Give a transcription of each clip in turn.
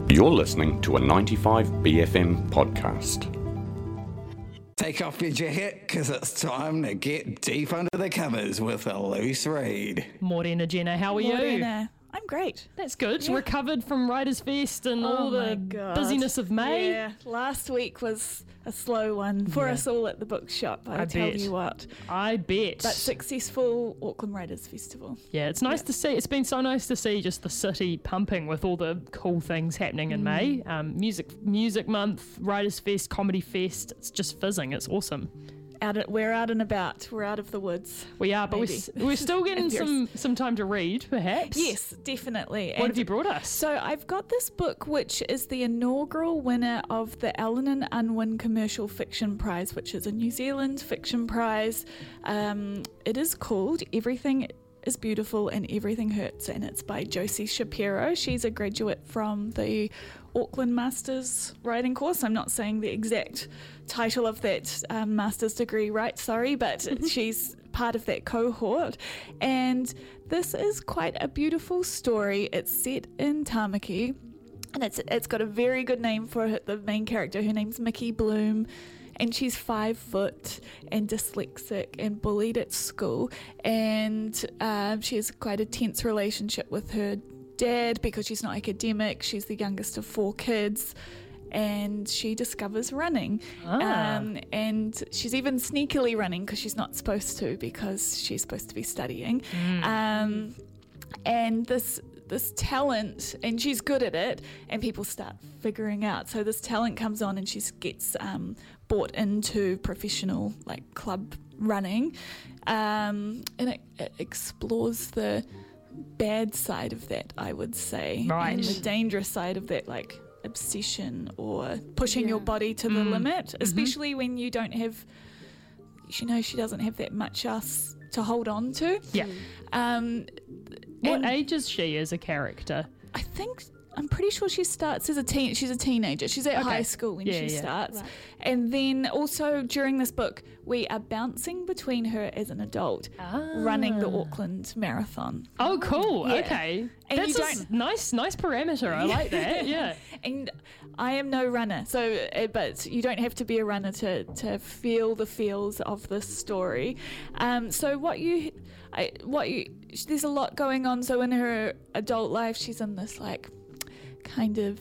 You're listening to a 95BFM podcast. Take off your jacket, because it's time to get deep under the covers with a loose read. Morena, Jenna, how are you? Morena. I'm great. That's good. Yeah. Recovered from Writers' Fest and all the busyness of May. Yeah, last week was a slow one for us all at the bookshop, I tell bet. you what. I bet. But successful Auckland Writers' Festival. Yeah, it's nice to see. It's been so nice to see just the city pumping with all the cool things happening in May. Music Month, Writers' Fest, Comedy Fest. It's just fizzing. It's awesome. We're out and about. We're out of the woods. We are, but we're still getting There's- some time to read, perhaps. Yes, definitely. What have you brought us? So I've got this book, which is the inaugural winner of the Allen and Unwin Commercial Fiction Prize, which is a New Zealand fiction prize. It is called Everything is Beautiful and Everything Hurts, and it's by Josie Shapiro. She's a graduate from the Auckland Masters Writing course. I'm not saying the exact title of that master's degree right, sorry, but she's part of that cohort. And this is quite a beautiful story. It's set in Tamaki, and it's got a very good name for the main character. Her name's Mickey Bloom. And she's 5 foot and dyslexic and bullied at school. And she has quite a tense relationship with her dad because she's not academic. She's the youngest of 4 kids. And she discovers running. And she's even sneakily running because she's not supposed to, because she's supposed to be studying. And this talent, and she's good at it, and people start figuring out. So this talent comes on, and she gets brought into professional club running, and it explores the bad side of that, I would say, right, and the dangerous side of that, obsession or pushing your body to the limit, especially when you don't have, she doesn't have that much else to hold on to. What age is she as a character? I'm pretty sure she starts as she's a teenager. She's at high school when she starts. Right. And then also during this book, we are bouncing between her as an adult running the Auckland Marathon. Oh, cool. Yeah. Okay. And that's a nice parameter. I like that. Yeah. And I am no runner, but you don't have to be a runner to feel the feels of this story. So there's a lot going on. So in her adult life, she's in this kind of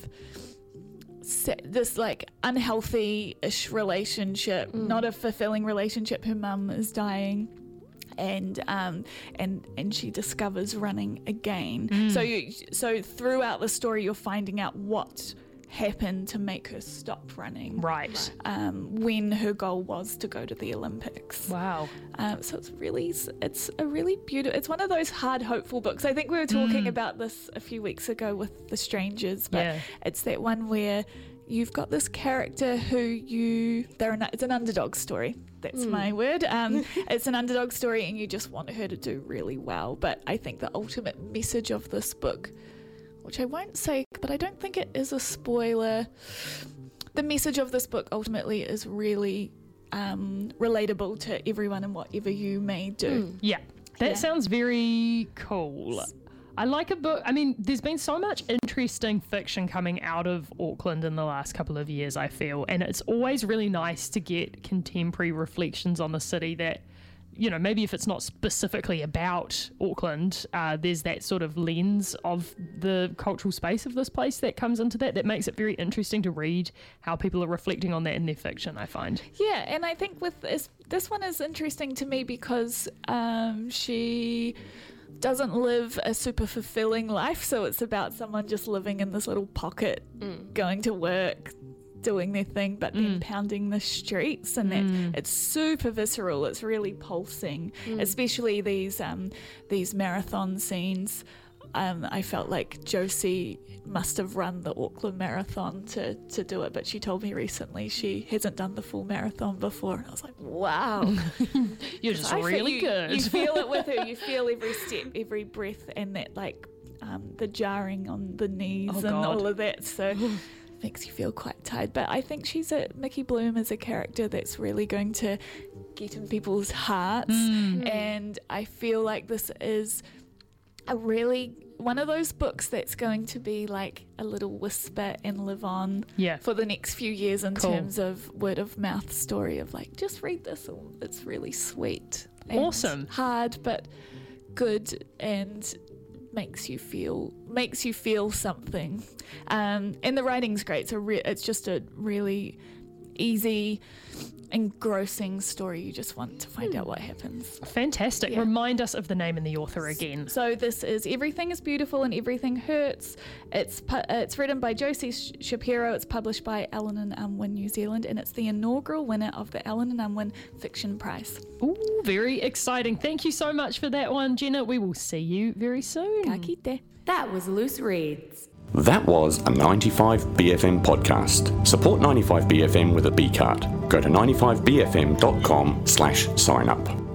this unhealthy-ish relationship, not a fulfilling relationship. Her mum is dying, and she discovers running again. So throughout the story, you're finding out what happened to make her stop running. Right. When her goal was to go to the Olympics. Wow. So it's a really beautiful. It's one of those hard, hopeful books. I think we were talking about this a few weeks ago with The Strangers, but it's that one where you've got this character who it's an underdog story. That's my word. It's an underdog story, and you just want her to do really well. But I think the ultimate message of this book, which I won't say, but I don't think it is a spoiler, the message of this book ultimately is really relatable to everyone and whatever you may do. Yeah, that sounds very cool. I like a book. I mean, there's been so much interesting fiction coming out of Auckland in the last couple of years, I feel, and it's always really nice to get contemporary reflections on the city that, maybe if it's not specifically about Auckland, there's that sort of lens of the cultural space of this place that comes into that makes it very interesting to read how people are reflecting on that in their fiction, I find. Yeah, and I think with this one is interesting to me because she doesn't live a super fulfilling life, so it's about someone just living in this little pocket, going to work, doing their thing, but then pounding the streets, and that it's super visceral. It's really pulsing, especially these marathon scenes. I felt like Josie must have run the Auckland Marathon to do it, but she told me recently she hasn't done the full marathon before, and I was like, wow. You're just really good. You feel it with her. You feel every step, every breath, and that the jarring on the knees all of that. So makes you feel quite tired. But I think Mickey Bloom is a character that's really going to get in people's hearts, and I feel like this is a really one of those books that's going to be like a little whisper and live on Yeah. for the next few years in Cool. terms of word of mouth story of like, just read this. It's really sweet. And Awesome. hard, but good, and makes you feel something. And the writing's great. It's just a really easy, engrossing story. You just want to find out what happens. Fantastic. Yeah. Remind us of the name and the author again. So this is Everything is Beautiful and Everything Hurts. It's written by Josie Shapiro. It's published by Allen and Unwin New Zealand, and it's the inaugural winner of the Allen and Unwin Fiction Prize. Ooh, very exciting. Thank you so much for that one, Jenna. We will see you very soon. Ka kite. That was Loose Reads. That was a 95BFM podcast. Support 95BFM with a B card. Go to 95BFM.com/sign up.